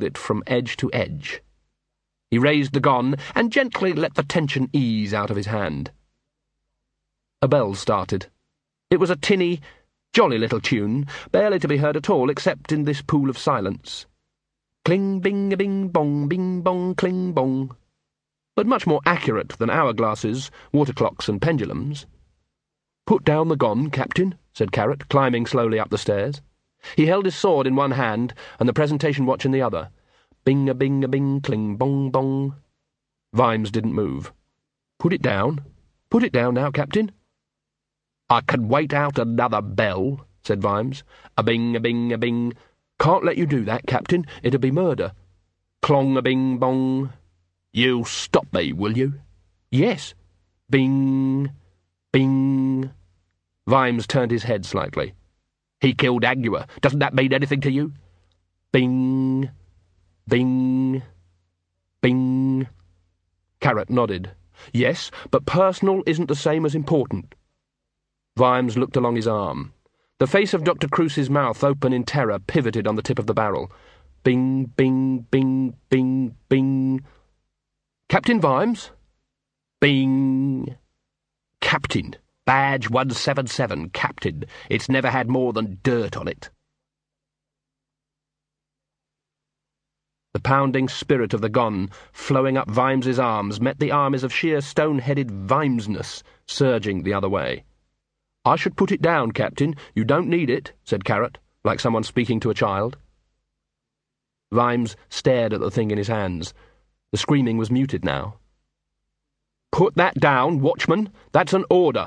held it from edge to edge. He raised the gun and gently let the tension ease out of his hand. A bell started. It was a tinny, jolly little tune, barely to be heard at all except in this pool of silence. Cling, bing, bing, bong, cling, bong. But much more accurate than hourglasses, water clocks, and pendulums. "Put down the gun, Captain," said Carrot, climbing slowly up the stairs. He held his sword in one hand and the presentation watch in the other. Bing-a-bing-a-bing, cling, bong, bong. Vimes didn't move. "Put it down. Put it down now, Captain." "I can wait out another bell," said Vimes. A-bing-a-bing-a-bing. "Can't let you do that, Captain. It'd be murder." Clong-a-bing-bong. "You'll stop me, will you?" "Yes." Bing. Bing. Vimes turned his head slightly. "He killed Angua. Doesn't that mean anything to you?" Bing. Bing. Bing. Carrot nodded. "Yes, but personal isn't the same as important." Vimes looked along his arm. The face of Dr. Cruce's mouth, open in terror, pivoted on the tip of the barrel. Bing, bing, bing, bing, bing. "Captain Vimes?" Bing. "Captain. Badge 177, Captain. It's never had more than dirt on it." The pounding spirit of the gun, flowing up Vimes's arms, met the armies of sheer stone-headed Vimesness, surging the other way. "I should put it down, Captain. You don't need it," said Carrot, like someone speaking to a child. Vimes stared at the thing in his hands. The screaming was muted now. "Put that down, watchman. That's an order."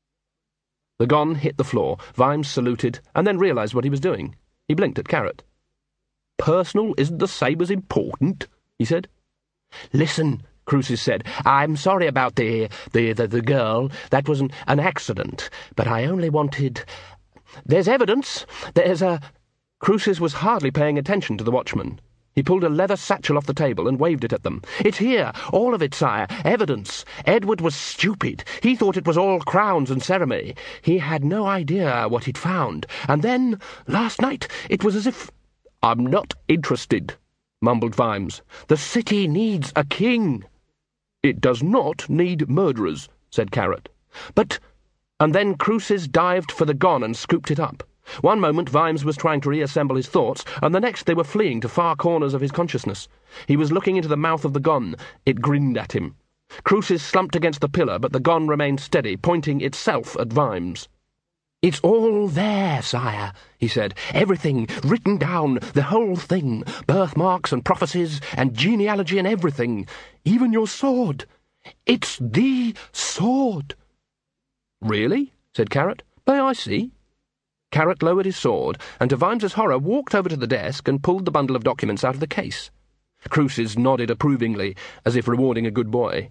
The gun hit the floor. Vimes saluted, and then realized what he was doing. He blinked at Carrot. "Personal isn't the same as important," he said. "Listen," Cruces said. "I'm sorry about the girl. That was an accident. But I only wanted... There's evidence. There's a..." Cruces was hardly paying attention to the watchman. He pulled a leather satchel off the table and waved it at them. "It's here, all of it, sire. Evidence. Edward was stupid. He thought it was all crowns and ceremony. He had no idea what he'd found. And then, last night, it was as if..." "I'm not interested," mumbled Vimes. "The city needs a king." "It does not need murderers," said Carrot. "But..." And then Cruces dived for the gun and scooped it up. One moment Vimes was trying to reassemble his thoughts, and the next they were fleeing to far corners of his consciousness. He was looking into the mouth of the gun. It grinned at him. Cruces slumped against the pillar, but the gun remained steady, pointing itself at Vimes. "It's all there, sire," he said. "Everything, written down, the whole thing. Birthmarks and prophecies and genealogy and everything. Even your sword. It's the sword." "Really?" said Carrot. "May I see?" Carrot lowered his sword, and to Vimes's horror walked over to the desk and pulled the bundle of documents out of the case. Cruces nodded approvingly, as if rewarding a good boy.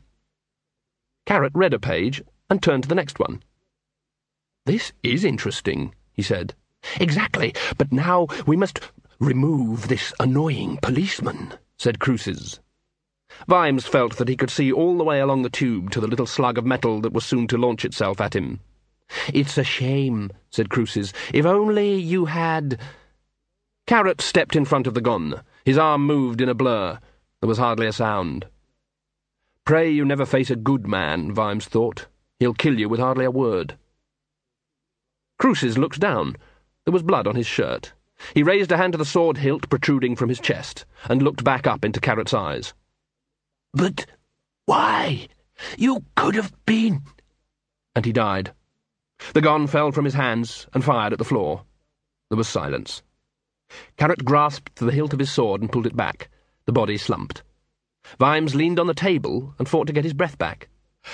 Carrot read a page and turned to the next one. "This is interesting," he said. "Exactly, but now we must remove this annoying policeman," said Cruces. Vimes felt that he could see all the way along the tube to the little slug of metal that was soon to launch itself at him. "It's a shame," said Cruces. "If only you had..." Carrot stepped in front of the gun. His arm moved in a blur. There was hardly a sound. Pray you never face a good man, Vimes thought. He'll kill you with hardly a word. Cruces looked down. There was blood on his shirt. He raised a hand to the sword hilt protruding from his chest, and looked back up into Carrot's eyes. "But why? You could have been..." And he died. The gun fell from his hands and fired at the floor. There was silence. Carrot grasped the hilt of his sword and pulled it back. The body slumped. Vimes leaned on the table and fought to get his breath back.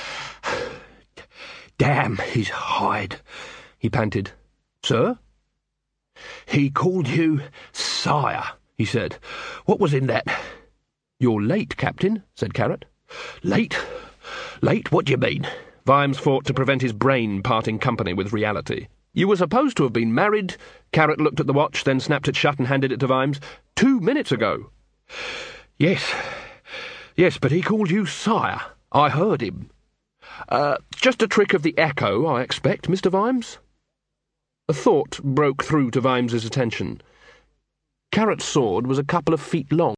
"Damn his hide," he panted. "Sir?" "He called you sire," he said. "What was in that?" "You're late, Captain," said Carrot. "Late? Late? What do you mean?" Vimes fought to prevent his brain parting company with reality. "You were supposed to have been married..." Carrot looked at the watch, then snapped it shut and handed it to Vimes. 2 minutes ago." Yes, but he called you sire. I heard him. Just a trick of the echo, I expect, Mr. Vimes?" A thought broke through to Vimes's attention. Carrot's sword was a couple of feet long.